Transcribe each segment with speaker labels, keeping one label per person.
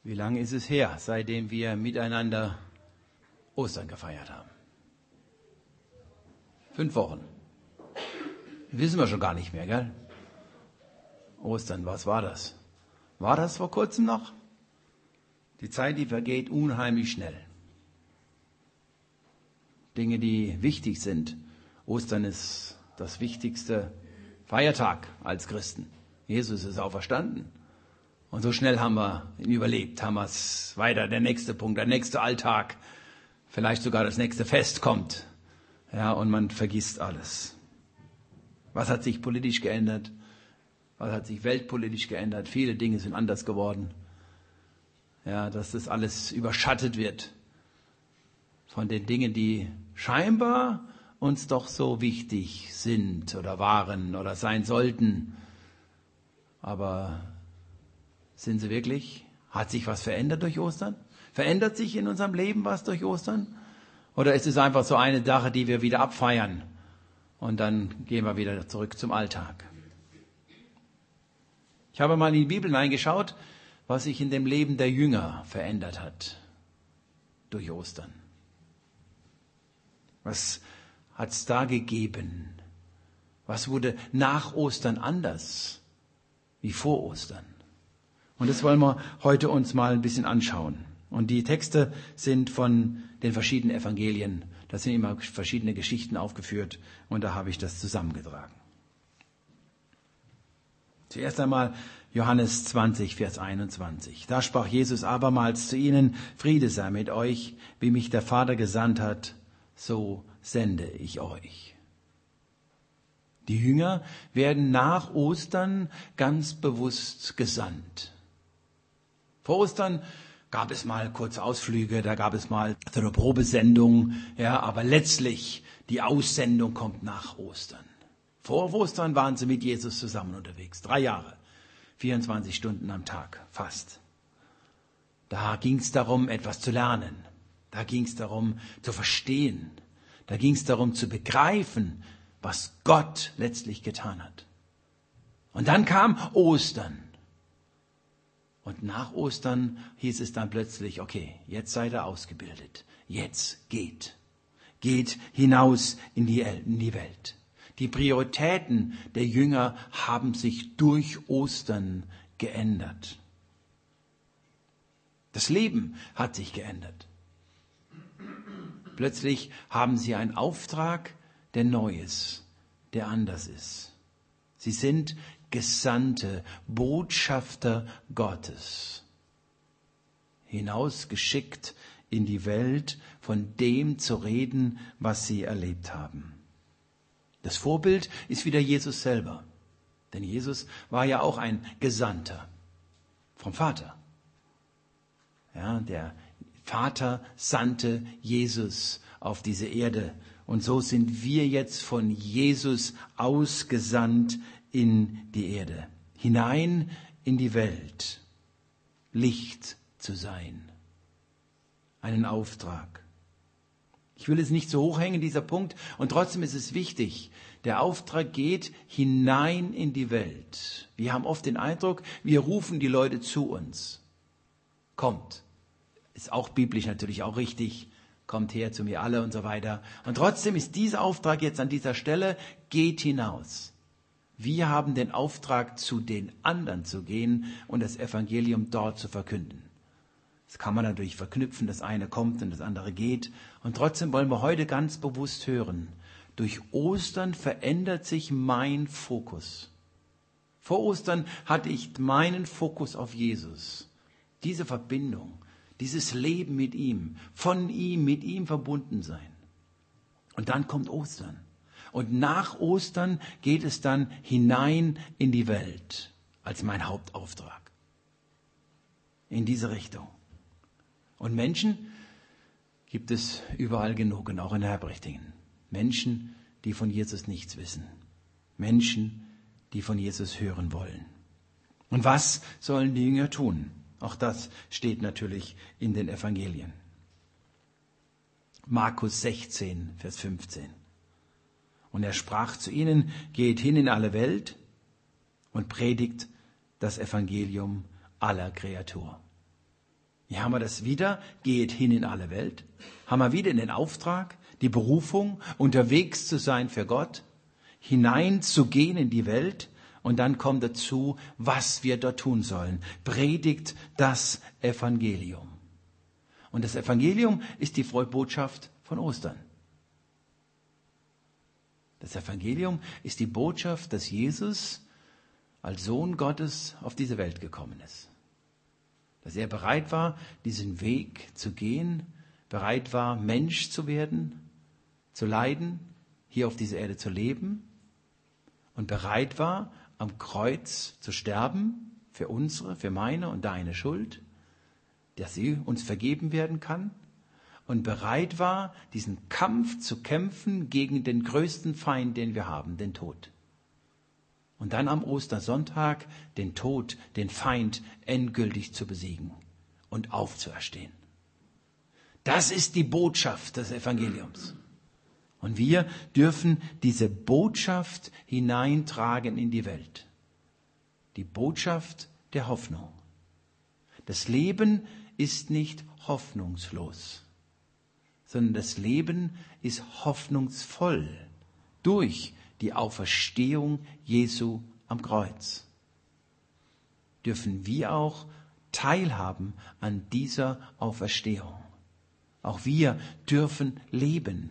Speaker 1: Wie lange ist es her, seitdem wir miteinander Ostern gefeiert haben? 5 Wochen. Wissen wir schon gar nicht mehr, gell? Ostern, was war das? War das vor kurzem noch? Die Zeit, die vergeht unheimlich schnell. Dinge, die wichtig sind. Ostern ist das wichtigste Feiertag als Christen. Jesus ist auferstanden. Und so schnell haben wir ihn überlebt, haben wir es weiter, der nächste Punkt, der nächste Alltag, vielleicht sogar das nächste Fest kommt. Ja, und man vergisst alles. Was hat sich politisch geändert? Was hat sich weltpolitisch geändert? Viele Dinge sind anders geworden. Ja, dass das alles überschattet wird von den Dingen, die scheinbar uns doch so wichtig sind oder waren oder sein sollten. Aber sind sie wirklich? Hat sich was verändert durch Ostern? Verändert sich in unserem Leben was durch Ostern? Oder ist es einfach so eine Sache, die wir wieder abfeiern und dann gehen wir wieder zurück zum Alltag? Ich habe mal in die Bibel hineingeschaut, was sich in dem Leben der Jünger verändert hat durch Ostern. Was hat es da gegeben? Was wurde nach Ostern anders wie vor Ostern? Und das wollen wir heute uns mal ein bisschen anschauen. Und die Texte sind von den verschiedenen Evangelien. Da sind immer verschiedene Geschichten aufgeführt und da habe ich das zusammengetragen. Zuerst einmal Johannes 20, Vers 21. Da sprach Jesus abermals zu ihnen: Friede sei mit euch, wie mich der Vater gesandt hat, so sende ich euch. Die Jünger werden nach Ostern ganz bewusst gesandt. Vor Ostern gab es mal kurze Ausflüge, da gab es mal so eine Probesendung, ja, aber letztlich die Aussendung kommt nach Ostern. Vor Ostern waren sie mit Jesus zusammen unterwegs, 3 Jahre, 24 Stunden am Tag, fast. Da ging es darum, etwas zu lernen, da ging es darum, zu verstehen, da ging es darum, zu begreifen, was Gott letztlich getan hat. Und dann kam Ostern. Und nach Ostern hieß es dann plötzlich, okay, jetzt seid ihr ausgebildet. Jetzt geht. Geht hinaus in die Welt. Die Prioritäten der Jünger haben sich durch Ostern geändert. Das Leben hat sich geändert. Plötzlich haben sie einen Auftrag, der neu ist, der anders ist. Sie sind Gesandte, Botschafter Gottes, hinausgeschickt in die Welt, von dem zu reden, was sie erlebt haben. Das Vorbild ist wieder Jesus selber, denn Jesus war ja auch ein Gesandter vom Vater. Ja, der Vater sandte Jesus auf diese Erde und so sind wir jetzt von Jesus ausgesandt in die Erde, hinein in die Welt, Licht zu sein, einen Auftrag. Ich will es nicht so hochhängen, dieser Punkt, und trotzdem ist es wichtig. Der Auftrag geht hinein in die Welt. Wir haben oft den Eindruck, wir rufen die Leute zu uns. Kommt. Ist auch biblisch natürlich auch richtig. Kommt her zu mir alle und so weiter. Und trotzdem ist dieser Auftrag jetzt an dieser Stelle, geht hinaus. Wir haben den Auftrag, zu den anderen zu gehen und das Evangelium dort zu verkünden. Das kann man natürlich verknüpfen, das eine kommt und das andere geht. Und trotzdem wollen wir heute ganz bewusst hören, durch Ostern verändert sich mein Fokus. Vor Ostern hatte ich meinen Fokus auf Jesus. Diese Verbindung, dieses Leben mit ihm, von ihm, mit ihm verbunden sein. Und dann kommt Ostern. Und nach Ostern geht es dann hinein in die Welt als mein Hauptauftrag. In diese Richtung. Und Menschen gibt es überall genug und auch in Herbrechtingen. Menschen, die von Jesus nichts wissen. Menschen, die von Jesus hören wollen. Und was sollen die Jünger tun? Auch das steht natürlich in den Evangelien. Markus 16, Vers 15. Und er sprach zu ihnen: Geht hin in alle Welt und predigt das Evangelium aller Kreatur. Hier haben wir das wieder, geht hin in alle Welt. Haben wir wieder den Auftrag, die Berufung, unterwegs zu sein für Gott, hineinzugehen in die Welt. Und dann kommt dazu, was wir dort tun sollen. Predigt das Evangelium. Und das Evangelium ist die frohe Botschaft von Ostern. Das Evangelium ist die Botschaft, dass Jesus als Sohn Gottes auf diese Welt gekommen ist. Dass er bereit war, diesen Weg zu gehen, bereit war, Mensch zu werden, zu leiden, hier auf dieser Erde zu leben und bereit war, am Kreuz zu sterben für unsere, für meine und deine Schuld, dass sie uns vergeben werden kann und bereit war, diesen Kampf zu kämpfen gegen den größten Feind, den wir haben, den Tod. Und dann am Ostersonntag den Tod, den Feind endgültig zu besiegen und aufzuerstehen. Das ist die Botschaft des Evangeliums. Und wir dürfen diese Botschaft hineintragen in die Welt. Die Botschaft der Hoffnung. Das Leben ist nicht hoffnungslos, sondern das Leben ist hoffnungsvoll durch die Auferstehung Jesu am Kreuz. Dürfen wir auch teilhaben an dieser Auferstehung. Auch wir dürfen leben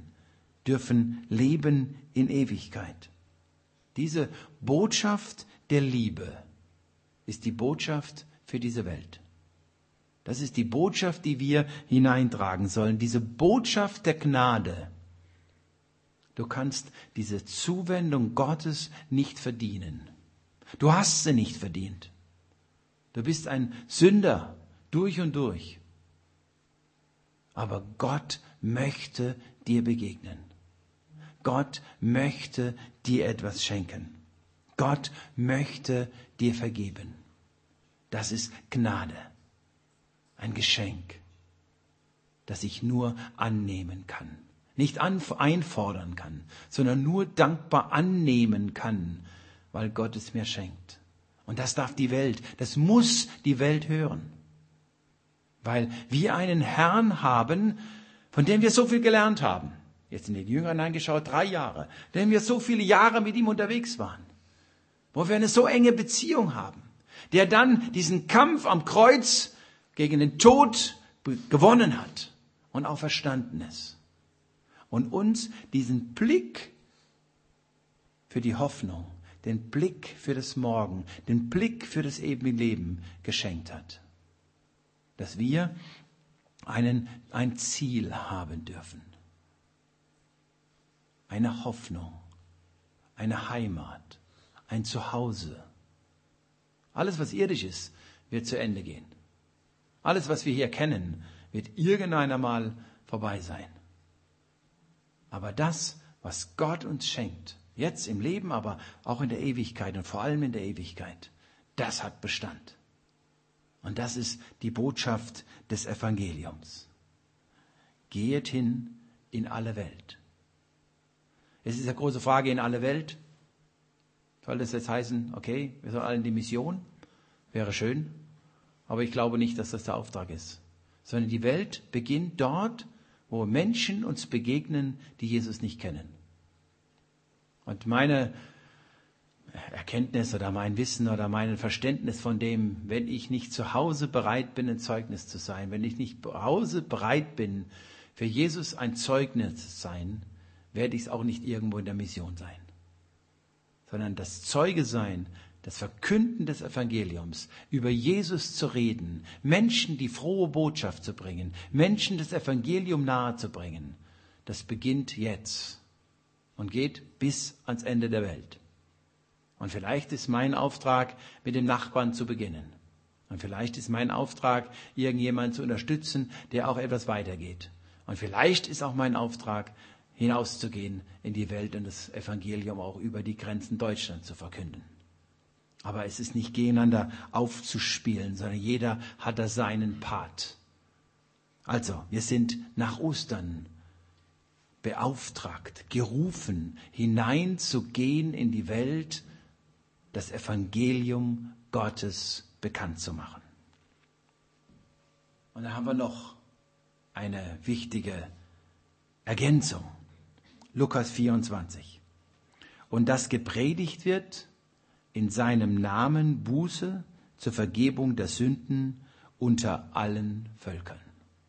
Speaker 1: in Ewigkeit. Diese Botschaft der Liebe ist die Botschaft für diese Welt. Das ist die Botschaft, die wir hineintragen sollen, diese Botschaft der Gnade. Du kannst diese Zuwendung Gottes nicht verdienen. Du hast sie nicht verdient. Du bist ein Sünder durch und durch. Aber Gott möchte dir begegnen. Gott möchte dir etwas schenken. Gott möchte dir vergeben. Das ist Gnade. Ein Geschenk, das ich nur annehmen kann. Nicht einfordern kann, sondern nur dankbar annehmen kann, weil Gott es mir schenkt. Und das darf die Welt, das muss die Welt hören. Weil wir einen Herrn haben, von dem wir so viel gelernt haben. Jetzt in den Jünger hineingeschaut, 3 Jahre, denn wir so viele Jahre mit ihm unterwegs waren. Wo wir eine so enge Beziehung haben. Der dann diesen Kampf am Kreuz gegen den Tod gewonnen hat und auferstanden ist. Und uns diesen Blick für die Hoffnung, den Blick für das Morgen, den Blick für das ewige Leben geschenkt hat. Dass wir ein Ziel haben dürfen. Eine Hoffnung, eine Heimat, ein Zuhause. Alles, was irdisch ist, wird zu Ende gehen. Alles, was wir hier kennen, wird irgendwann einmal vorbei sein. Aber das, was Gott uns schenkt, jetzt im Leben, aber auch in der Ewigkeit und vor allem in der Ewigkeit, das hat Bestand. Und das ist die Botschaft des Evangeliums. Geht hin in alle Welt. Es ist eine große Frage, in alle Welt. Soll das jetzt heißen, okay, wir sollen alle in die Mission? Wäre schön. Aber ich glaube nicht, dass das der Auftrag ist. Sondern die Welt beginnt dort, wo Menschen uns begegnen, die Jesus nicht kennen. Und meine Erkenntnis oder mein Wissen oder mein Verständnis von dem, wenn ich nicht zu Hause bereit bin, ein Zeugnis zu sein, wenn ich nicht zu Hause bereit bin, für Jesus ein Zeugnis zu sein, werde ich es auch nicht irgendwo in der Mission sein. Sondern das Zeuge sein, das Verkünden des Evangeliums, über Jesus zu reden, Menschen die frohe Botschaft zu bringen, Menschen das Evangelium nahezubringen, das beginnt jetzt und geht bis ans Ende der Welt. Und vielleicht ist mein Auftrag, mit dem Nachbarn zu beginnen. Und vielleicht ist mein Auftrag, irgendjemanden zu unterstützen, der auch etwas weitergeht. Und vielleicht ist auch mein Auftrag, hinauszugehen in die Welt und das Evangelium auch über die Grenzen Deutschlands zu verkünden. Aber es ist nicht gegeneinander aufzuspielen, sondern jeder hat da seinen Part. Also, wir sind nach Ostern beauftragt, gerufen, hineinzugehen in die Welt, das Evangelium Gottes bekannt zu machen. Und dann haben wir noch eine wichtige Ergänzung. Lukas 24. Und dass gepredigt wird in seinem Namen Buße zur Vergebung der Sünden unter allen Völkern.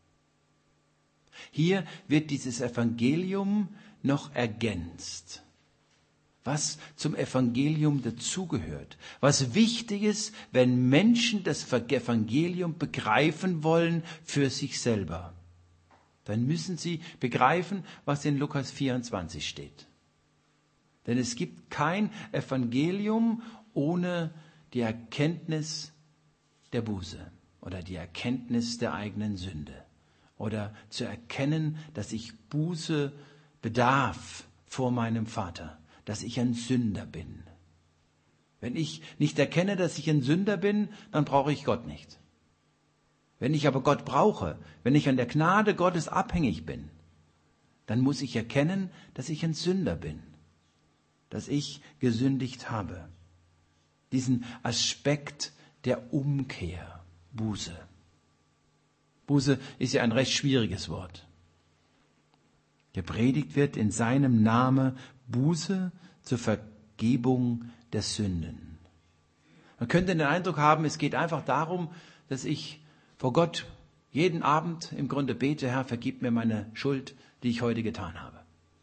Speaker 1: Hier wird dieses Evangelium noch ergänzt, was zum Evangelium dazugehört, was wichtig ist, wenn Menschen das Evangelium begreifen wollen für sich selber. Dann müssen sie begreifen, was in Lukas 24 steht. Denn es gibt kein Evangelium ohne die Erkenntnis der Buße oder die Erkenntnis der eigenen Sünde oder zu erkennen, dass ich Buße bedarf vor meinem Vater, dass ich ein Sünder bin. Wenn ich nicht erkenne, dass ich ein Sünder bin, dann brauche ich Gott nicht. Wenn ich aber Gott brauche, wenn ich an der Gnade Gottes abhängig bin, dann muss ich erkennen, dass ich ein Sünder bin, dass ich gesündigt habe. Diesen Aspekt der Umkehr, Buße. Buße ist ja ein recht schwieriges Wort. Gepredigt wird in seinem Namen Buße zur Vergebung der Sünden. Man könnte den Eindruck haben, es geht einfach darum, dass ich vor Gott jeden Abend im Grunde bete, Herr, vergib mir meine Schuld, die ich heute getan habe.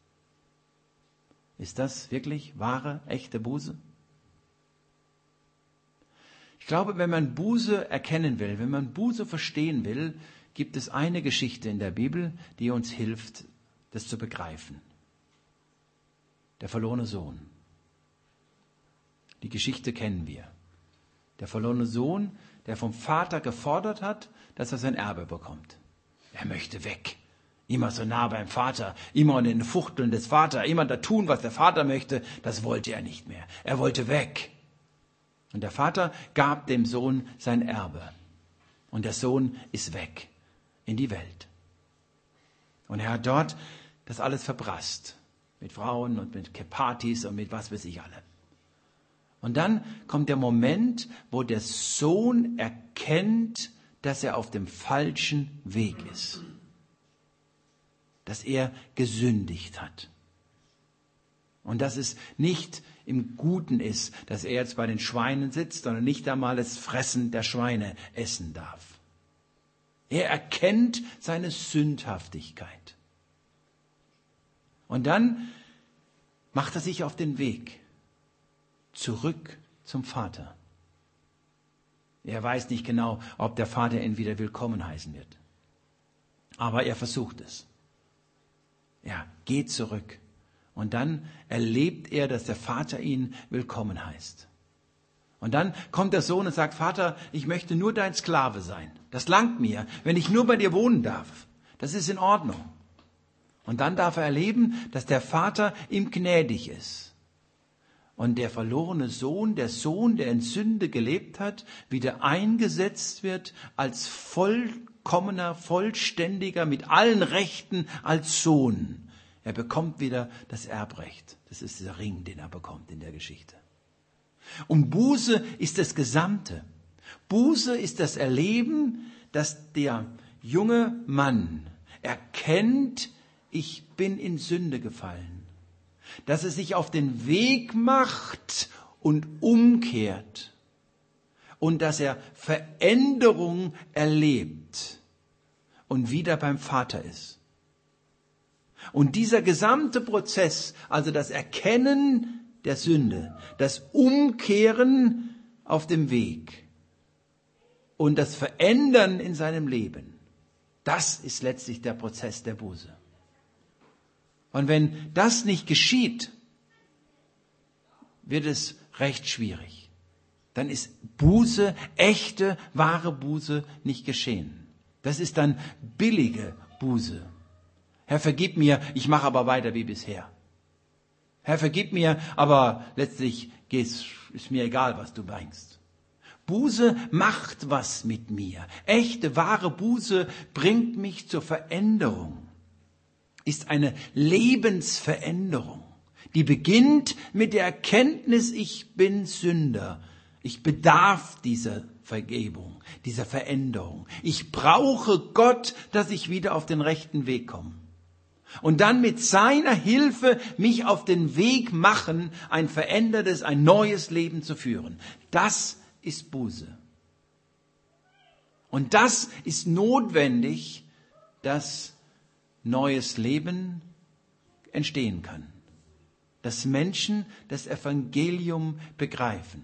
Speaker 1: Ist das wirklich wahre, echte Buße? Ich glaube, wenn man Buße erkennen will, wenn man Buße verstehen will, gibt es eine Geschichte in der Bibel, die uns hilft, das zu begreifen. Der verlorene Sohn. Die Geschichte kennen wir. Der verlorene Sohn, der vom Vater gefordert hat, dass er sein Erbe bekommt. Er möchte weg. Immer so nah beim Vater, immer in den Fuchteln des Vaters, immer da tun, was der Vater möchte, das wollte er nicht mehr. Er wollte weg. Und der Vater gab dem Sohn sein Erbe. Und der Sohn ist weg in die Welt. Und er hat dort das alles verprasst. Mit Frauen und mit Partys und mit was weiß ich alle. Und dann kommt der Moment, wo der Sohn erkennt, dass er auf dem falschen Weg ist. Dass er gesündigt hat. Und dass es nicht im Guten ist, dass er jetzt bei den Schweinen sitzt, sondern nicht einmal das Fressen der Schweine essen darf. Er erkennt seine Sündhaftigkeit. Und dann macht er sich auf den Weg zurück zum Vater. Er weiß nicht genau, ob der Vater ihn wieder willkommen heißen wird. Aber er versucht es. Er geht zurück. Und dann erlebt er, dass der Vater ihn willkommen heißt. Und dann kommt der Sohn und sagt, Vater, ich möchte nur dein Sklave sein. Das langt mir, wenn ich nur bei dir wohnen darf. Das ist in Ordnung. Und dann darf er erleben, dass der Vater ihm gnädig ist. Und der verlorene Sohn, der in Sünde gelebt hat, wieder eingesetzt wird als vollkommener, vollständiger, mit allen Rechten als Sohn. Er bekommt wieder das Erbrecht. Das ist der Ring, den er bekommt in der Geschichte. Und Buße ist das Gesamte. Buße ist das Erleben, dass der junge Mann erkennt, ich bin in Sünde gefallen. Dass er sich auf den Weg macht und umkehrt. Und dass er Veränderung erlebt und wieder beim Vater ist. Und dieser gesamte Prozess, also das Erkennen der Sünde, das Umkehren auf dem Weg und das Verändern in seinem Leben, das ist letztlich der Prozess der Buße. Und wenn das nicht geschieht, wird es recht schwierig. Dann ist Buße, echte, wahre Buße nicht geschehen. Das ist dann billige Buße. Herr, vergib mir, ich mache aber weiter wie bisher. Herr, vergib mir, aber letztlich ist mir egal, was du meinst. Buße macht was mit mir. Echte, wahre Buße bringt mich zur Veränderung. Ist eine Lebensveränderung, die beginnt mit der Erkenntnis, ich bin Sünder. Ich bedarf dieser Vergebung, dieser Veränderung. Ich brauche Gott, dass ich wieder auf den rechten Weg komme. Und dann mit seiner Hilfe mich auf den Weg machen, ein verändertes, ein neues Leben zu führen. Das ist Buße. Und das ist notwendig, dass neues Leben entstehen kann. Dass Menschen das Evangelium begreifen.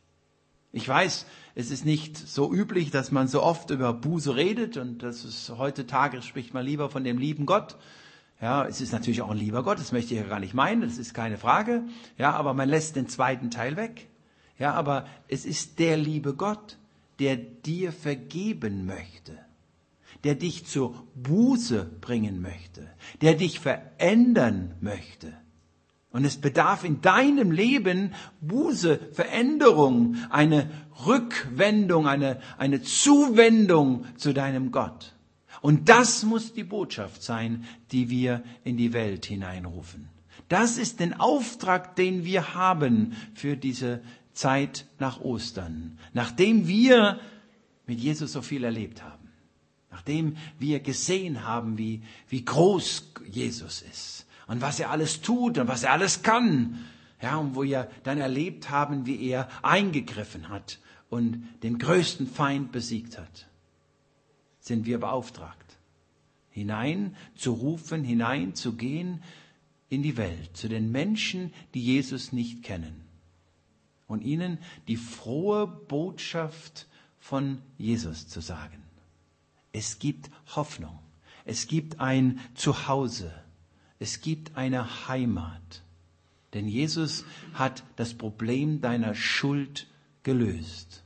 Speaker 1: Ich weiß, es ist nicht so üblich, dass man so oft über Buße redet und das ist heutzutage spricht man lieber von dem lieben Gott. Ja, es ist natürlich auch ein lieber Gott, das möchte ich ja gar nicht meinen, das ist keine Frage. Ja, aber man lässt den zweiten Teil weg. Ja, aber es ist der liebe Gott, der dir vergeben möchte, der dich zur Buße bringen möchte, der dich verändern möchte. Und es bedarf in deinem Leben Buße, Veränderung, eine Rückwendung, eine Zuwendung zu deinem Gott. Und das muss die Botschaft sein, die wir in die Welt hineinrufen. Das ist der Auftrag, den wir haben für diese Zeit nach Ostern, nachdem wir mit Jesus so viel erlebt haben, nachdem wir gesehen haben, wie groß Jesus ist und was er alles tut und was er alles kann, ja, und wo wir dann erlebt haben, wie er eingegriffen hat und den größten Feind besiegt hat, sind wir beauftragt, hinein zu rufen, hinein zu gehen in die Welt, zu den Menschen, die Jesus nicht kennen. Und ihnen die frohe Botschaft von Jesus zu sagen. Es gibt Hoffnung. Es gibt ein Zuhause. Es gibt eine Heimat. Denn Jesus hat das Problem deiner Schuld gelöst.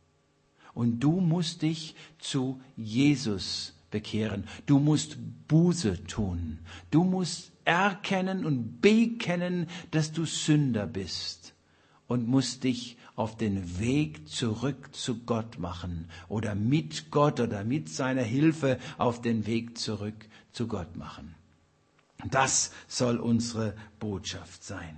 Speaker 1: Und du musst dich zu Jesus bekehren. Du musst Buße tun. Du musst erkennen und bekennen, dass du Sünder bist. Und musst dich auf den Weg zurück zu Gott machen oder mit Gott oder mit seiner Hilfe auf den Weg zurück zu Gott machen. Das soll unsere Botschaft sein.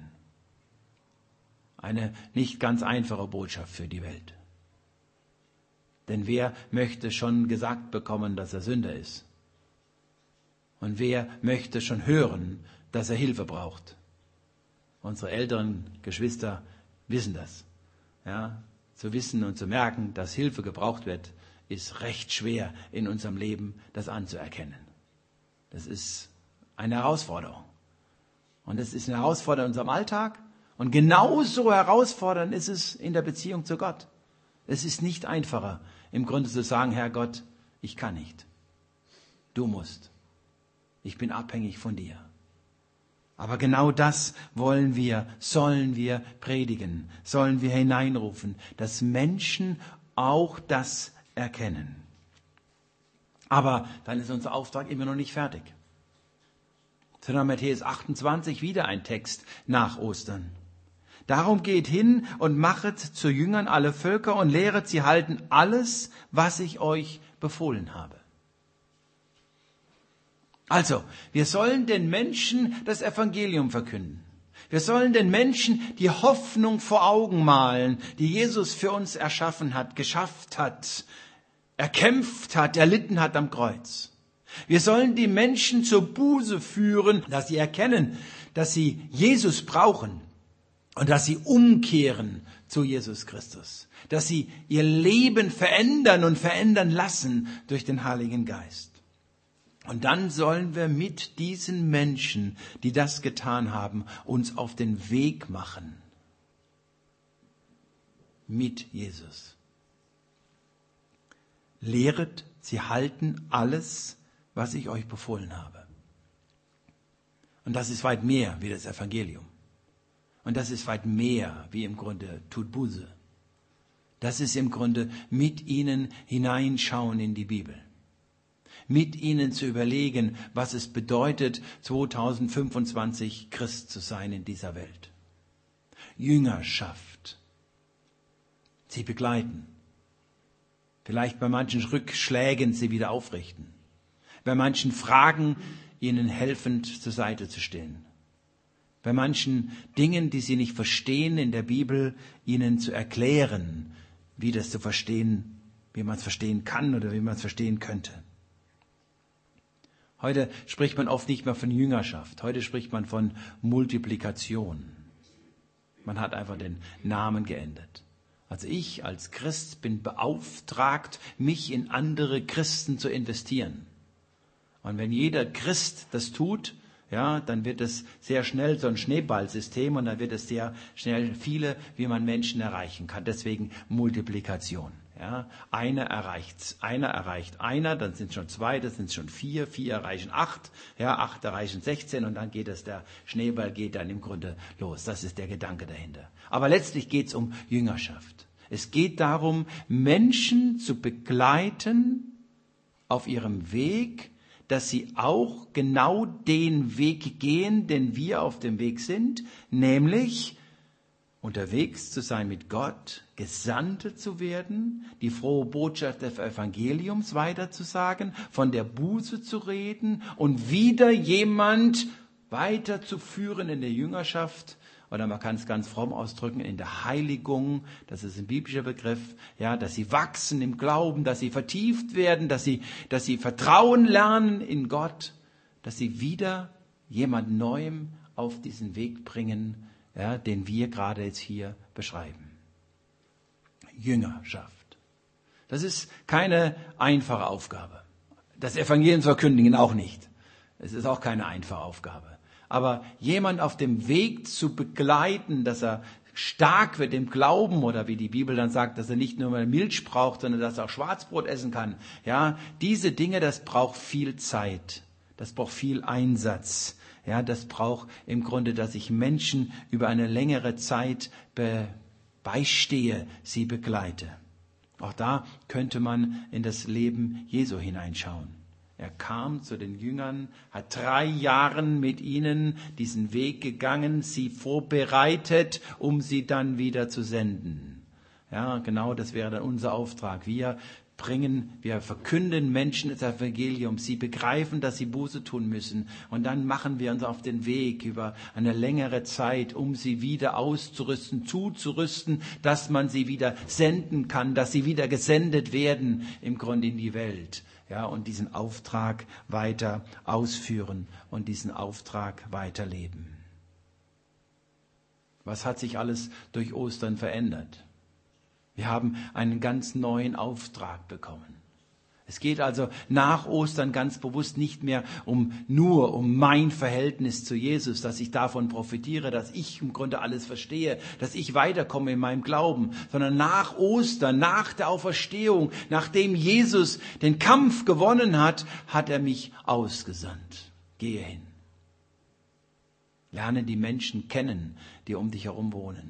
Speaker 1: Eine nicht ganz einfache Botschaft für die Welt. Denn wer möchte schon gesagt bekommen, dass er Sünder ist? Und wer möchte schon hören, dass er Hilfe braucht? Unsere älteren Geschwister wissen das. Ja, zu wissen und zu merken, dass Hilfe gebraucht wird, ist recht schwer in unserem Leben, das anzuerkennen. Das ist eine Herausforderung. Und das ist eine Herausforderung in unserem Alltag. Und genauso herausfordernd ist es in der Beziehung zu Gott. Es ist nicht einfacher, im Grunde zu sagen, Herr Gott, ich kann nicht. Du musst. Ich bin abhängig von dir. Aber genau das sollen wir predigen, sollen wir hineinrufen, dass Menschen auch das erkennen. Aber dann ist unser Auftrag immer noch nicht fertig. Sondern Matthäus 28 wieder ein Text nach Ostern. Darum geht hin und machet zu Jüngern alle Völker und lehret sie halten alles, was ich euch befohlen habe. Also, wir sollen den Menschen das Evangelium verkünden. Wir sollen den Menschen die Hoffnung vor Augen malen, die Jesus für uns erschaffen hat, geschafft hat, erkämpft hat, erlitten hat am Kreuz. Wir sollen die Menschen zur Buße führen, dass sie erkennen, dass sie Jesus brauchen und dass sie umkehren zu Jesus Christus, dass sie ihr Leben verändern und verändern lassen durch den Heiligen Geist. Und dann sollen wir mit diesen Menschen, die das getan haben, uns auf den Weg machen. Mit Jesus. Lehret, sie halten alles, was ich euch befohlen habe. Und das ist weit mehr wie das Evangelium. Und das ist weit mehr wie im Grunde tut Buße. Das ist im Grunde mit ihnen hineinschauen in die Bibel. Mit ihnen zu überlegen, was es bedeutet, 2025 Christ zu sein in dieser Welt. Jüngerschaft. Sie begleiten. Vielleicht bei manchen Rückschlägen sie wieder aufrichten. Bei manchen Fragen ihnen helfend zur Seite zu stehen. Bei manchen Dingen, die sie nicht verstehen in der Bibel, ihnen zu erklären, wie das zu verstehen, wie man es verstehen kann oder wie man es verstehen könnte. Heute spricht man oft nicht mehr von Jüngerschaft. Heute spricht man von Multiplikation. Man hat einfach den Namen geändert. Also ich als Christ bin beauftragt, mich in andere Christen zu investieren. Und wenn jeder Christ das tut, ja, dann wird es sehr schnell so ein Schneeballsystem und dann wird es sehr schnell viele, wie man Menschen erreichen kann. Deswegen Multiplikation. Ja, einer erreicht einer, dann sind es schon 2, dann sind es schon 4 erreichen 8, ja, 8 erreichen 16 und dann geht es, der Schneeball geht dann im Grunde los. Das ist der Gedanke dahinter. Aber letztlich geht es um Jüngerschaft. Es geht darum, Menschen zu begleiten auf ihrem Weg, dass sie auch genau den Weg gehen, den wir auf dem Weg sind, nämlich unterwegs zu sein mit Gott, Gesandte zu werden, die frohe Botschaft des Evangeliums weiterzusagen, von der Buße zu reden und wieder jemand weiterzuführen in der Jüngerschaft, oder man kann es ganz fromm ausdrücken, in der Heiligung, das ist ein biblischer Begriff, ja, dass sie wachsen im Glauben, dass sie vertieft werden, dass sie Vertrauen lernen in Gott, dass sie wieder jemand Neuem auf diesen Weg bringen, ja, den wir gerade jetzt hier beschreiben. Jüngerschaft. Das ist keine einfache Aufgabe. Das Evangelium zu verkündigen auch nicht. Es ist auch keine einfache Aufgabe. Aber jemand auf dem Weg zu begleiten, dass er stark wird im Glauben oder wie die Bibel dann sagt, dass er nicht nur mehr Milch braucht, sondern dass er auch Schwarzbrot essen kann. Ja, diese Dinge, das braucht viel Zeit. Das braucht viel Einsatz. Ja, das braucht im Grunde, dass ich Menschen über eine längere Zeit beistehe, sie begleite. Auch da könnte man in das Leben Jesu hineinschauen. Er kam zu den Jüngern, hat 3 Jahre mit ihnen diesen Weg gegangen, sie vorbereitet, um sie dann wieder zu senden. Ja, genau, das wäre dann unser Auftrag. Wir verkünden Menschen das Evangelium. Sie begreifen, dass sie Buße tun müssen. Und dann machen wir uns auf den Weg über eine längere Zeit, um sie wieder auszurüsten, zuzurüsten, dass man sie wieder senden kann, dass sie wieder gesendet werden im Grunde in die Welt. Ja, und diesen Auftrag weiter ausführen und diesen Auftrag weiterleben. Was hat sich alles durch Ostern verändert? Wir haben einen ganz neuen Auftrag bekommen. Es geht also nach Ostern ganz bewusst nicht mehr nur um mein Verhältnis zu Jesus, dass ich davon profitiere, dass ich im Grunde alles verstehe, dass ich weiterkomme in meinem Glauben, sondern nach Ostern, nach der Auferstehung, nachdem Jesus den Kampf gewonnen hat, hat er mich ausgesandt. Gehe hin. Lerne die Menschen kennen, die um dich herum wohnen.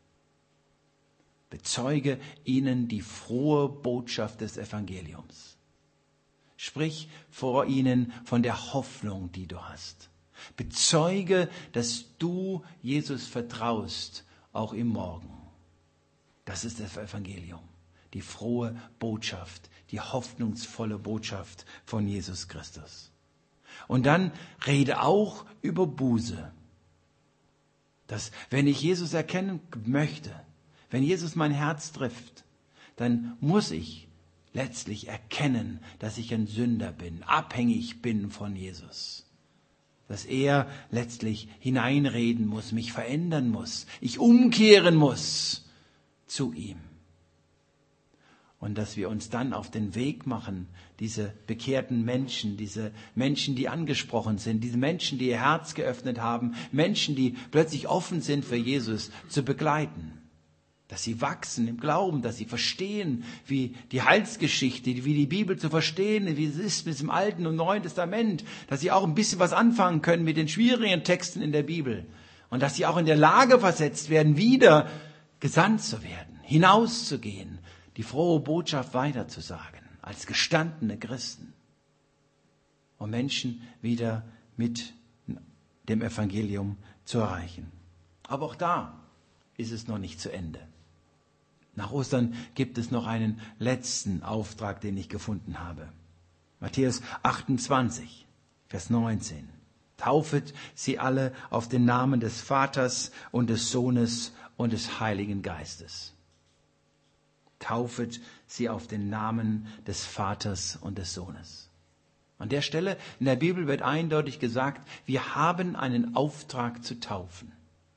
Speaker 1: Bezeuge ihnen die frohe Botschaft des Evangeliums. Sprich vor ihnen von der Hoffnung, die du hast. Bezeuge, dass du Jesus vertraust, auch im Morgen. Das ist das Evangelium. Die frohe Botschaft, die hoffnungsvolle Botschaft von Jesus Christus. Und dann rede auch über Buße. Dass, wenn ich Jesus erkennen möchte, wenn Jesus mein Herz trifft, dann muss ich letztlich erkennen, dass ich ein Sünder bin, abhängig bin von Jesus. Dass er letztlich hineinreden muss, mich verändern muss, ich umkehren muss zu ihm. Und dass wir uns dann auf den Weg machen, diese bekehrten Menschen, diese Menschen, die angesprochen sind, diese Menschen, die ihr Herz geöffnet haben, Menschen, die plötzlich offen sind für Jesus, zu begleiten. Dass sie wachsen im Glauben, dass sie verstehen, wie die Heilsgeschichte, wie die Bibel zu verstehen, wie es ist mit dem Alten und Neuen Testament, dass sie auch ein bisschen was anfangen können mit den schwierigen Texten in der Bibel und dass sie auch in der Lage versetzt werden, wieder gesandt zu werden, hinauszugehen, die frohe Botschaft weiterzusagen, als gestandene Christen, um Menschen wieder mit dem Evangelium zu erreichen. Aber auch da ist es noch nicht zu Ende. Nach Ostern gibt es noch einen letzten Auftrag, den ich gefunden habe. Matthäus 28, Vers 19. Taufet sie alle auf den Namen des Vaters und des Sohnes und des Heiligen Geistes. taufet sie auf den Namen des Vaters und des Sohnes. An der Stelle in der Bibel wird eindeutig gesagt, wir haben einen Auftrag zu taufen.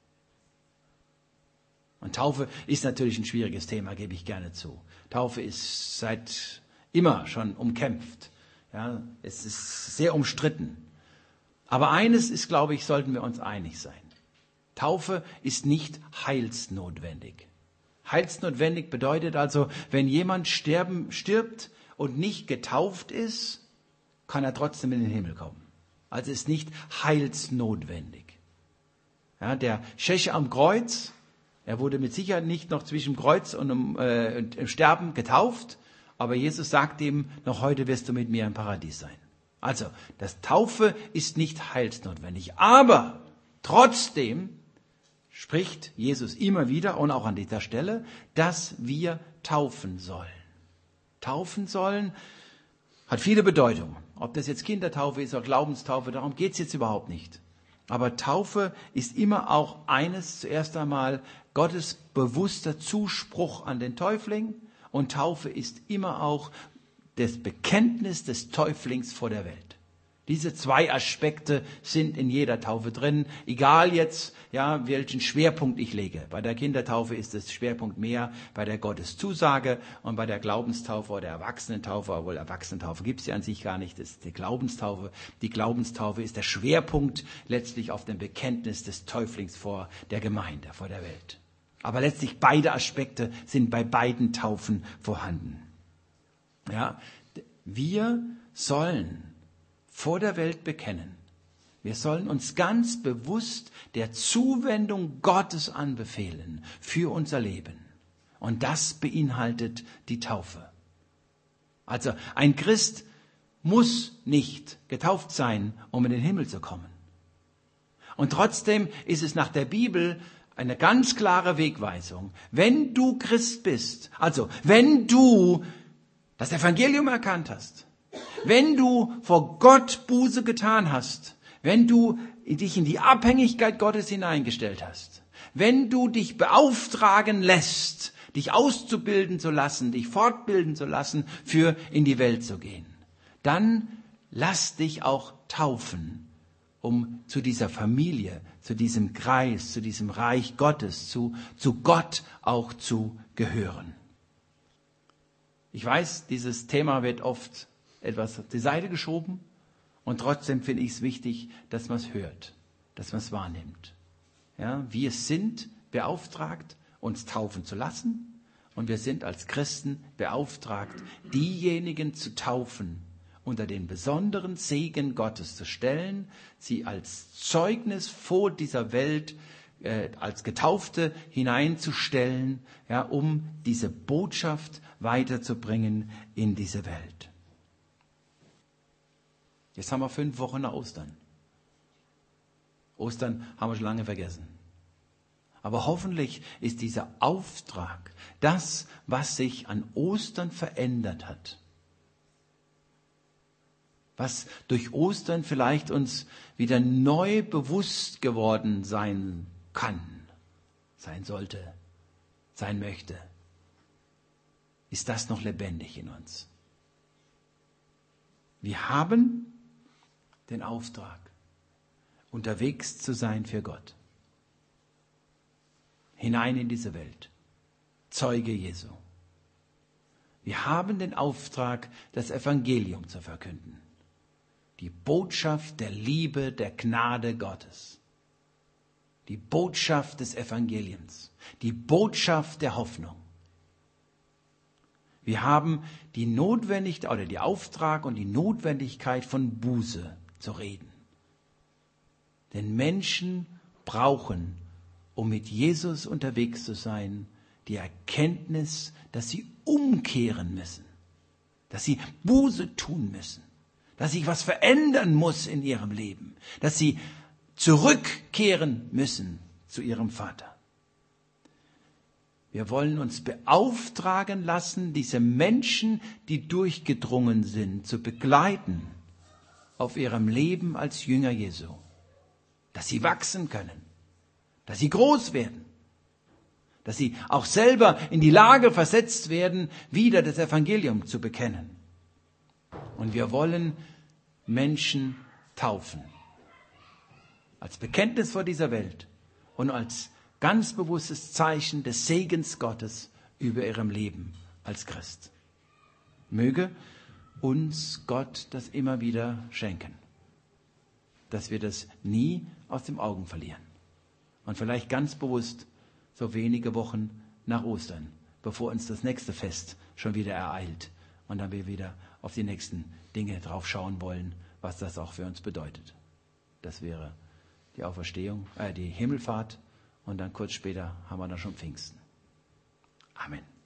Speaker 1: Und Taufe ist natürlich ein schwieriges Thema, gebe ich gerne zu. Taufe ist seit immer schon umkämpft. Ja, es ist sehr umstritten. Aber eines ist, glaube ich, sollten wir uns einig sein. Taufe ist nicht heilsnotwendig. Heilsnotwendig bedeutet also, wenn jemand stirbt und nicht getauft ist, kann er trotzdem in den Himmel kommen. Also ist nicht heilsnotwendig. Ja, der Tscheche am Kreuz, er wurde mit Sicherheit nicht noch zwischen dem Kreuz und dem Sterben getauft, aber Jesus sagt ihm, noch heute wirst du mit mir im Paradies sein. Also, das Taufe ist nicht heilsnotwendig, aber trotzdem spricht Jesus immer wieder und auch an dieser Stelle, dass wir taufen sollen. Taufen sollen hat viele Bedeutungen. Ob das jetzt Kindertaufe ist oder Glaubenstaufe, darum geht es jetzt überhaupt nicht. Aber Taufe ist immer auch eines, zuerst einmal Gottes bewusster Zuspruch an den Täufling. Und Taufe ist immer auch das Bekenntnis des Täuflings vor der Welt. Diese zwei Aspekte sind in jeder Taufe drin, egal jetzt, ja, welchen Schwerpunkt ich lege. Bei der Kindertaufe ist das Schwerpunkt mehr bei der Gotteszusage und bei der Glaubenstaufe oder Erwachsenentaufe, obwohl Erwachsenentaufe gibt es ja an sich gar nicht, das ist die Glaubenstaufe. Die Glaubenstaufe ist der Schwerpunkt letztlich auf dem Bekenntnis des Täuflings vor der Gemeinde, vor der Welt. Aber letztlich beide Aspekte sind bei beiden Taufen vorhanden. Ja, wir sollen vor der Welt bekennen. Wir sollen uns ganz bewusst der Zuwendung Gottes anbefehlen für unser Leben. Und das beinhaltet die Taufe. Also ein Christ muss nicht getauft sein, um in den Himmel zu kommen. Und trotzdem ist es nach der Bibel eine ganz klare Wegweisung. Wenn du Christ bist, also wenn du das Evangelium erkannt hast, wenn du vor Gott Buße getan hast, wenn du dich in die Abhängigkeit Gottes hineingestellt hast, wenn du dich beauftragen lässt, dich auszubilden zu lassen, dich fortbilden zu lassen, für in die Welt zu gehen, dann lass dich auch taufen, um zu dieser Familie, zu diesem Kreis, zu diesem Reich Gottes, zu Gott auch zu gehören. Ich weiß, dieses Thema wird oft etwas auf die Seite geschoben und trotzdem finde ich es wichtig, dass man es hört, dass man es wahrnimmt. Ja, wir sind beauftragt, uns taufen zu lassen und wir sind als Christen beauftragt, diejenigen zu taufen, unter den besonderen Segen Gottes zu stellen, sie als Zeugnis vor dieser Welt als Getaufte hineinzustellen, ja, um diese Botschaft weiterzubringen in diese Welt. Jetzt haben wir 5 Wochen nach Ostern. Ostern haben wir schon lange vergessen. Aber hoffentlich ist dieser Auftrag, das, was sich an Ostern verändert hat, was durch Ostern vielleicht uns wieder neu bewusst geworden sein kann, sein sollte, sein möchte, ist das noch lebendig in uns. Wir haben den Auftrag, unterwegs zu sein für Gott. Hinein in diese Welt. Zeuge Jesu. Wir haben den Auftrag, das Evangelium zu verkünden. Die Botschaft der Liebe, der Gnade Gottes. Die Botschaft des Evangeliums. Die Botschaft der Hoffnung. Wir haben die Auftrag und die Notwendigkeit von Buße zu reden. Denn Menschen brauchen, um mit Jesus unterwegs zu sein, die Erkenntnis, dass sie umkehren müssen, dass sie Buße tun müssen, dass sich was verändern muss in ihrem Leben, dass sie zurückkehren müssen zu ihrem Vater. Wir wollen uns beauftragen lassen, diese Menschen, die durchgedrungen sind, zu begleiten auf ihrem Leben als Jünger Jesu. Dass sie wachsen können, dass sie groß werden, Dass sie auch selber in die Lage versetzt werden, wieder das Evangelium zu bekennen. Und wir wollen Menschen taufen. Als Bekenntnis vor dieser Welt und als ganz bewusstes Zeichen des Segens Gottes über ihrem Leben als Christ. Möge uns Gott das immer wieder schenken, dass wir das nie aus den Augen verlieren. Und vielleicht ganz bewusst so wenige Wochen nach Ostern, bevor uns das nächste Fest schon wieder ereilt und dann wir wieder auf die nächsten Dinge drauf schauen wollen, was das auch für uns bedeutet. Das wäre die Auferstehung, die Himmelfahrt und dann kurz später haben wir dann schon Pfingsten. Amen.